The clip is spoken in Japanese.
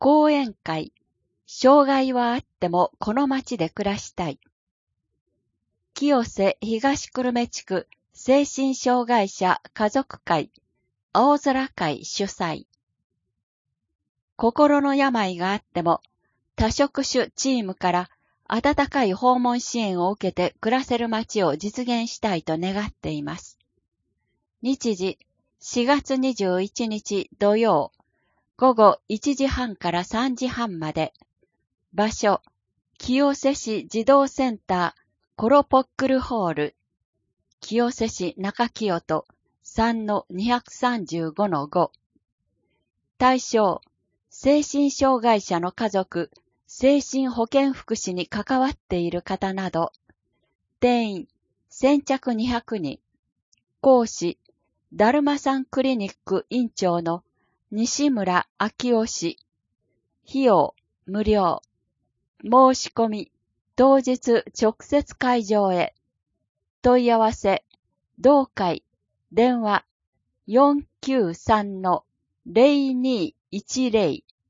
講演会、障害はあってもこの町で暮らしたい。清瀬東久留米地区精神障害者家族会、青空会主催。心の病があっても多職種チームから温かい訪問支援を受けて暮らせる街を実現したいと願っています。日時4月21日土曜午後1時半から3時半まで。場所清瀬市児童センターコロポックルホール清瀬市中清戸 3-235-5。対象精神障害者の家族精神保健福祉に関わっている方など。定員先着200人。講師だるまさんクリニック院長の西村明夫氏。費用無料。申し込み当日直接会場へ。問い合わせ同会電話 493-0210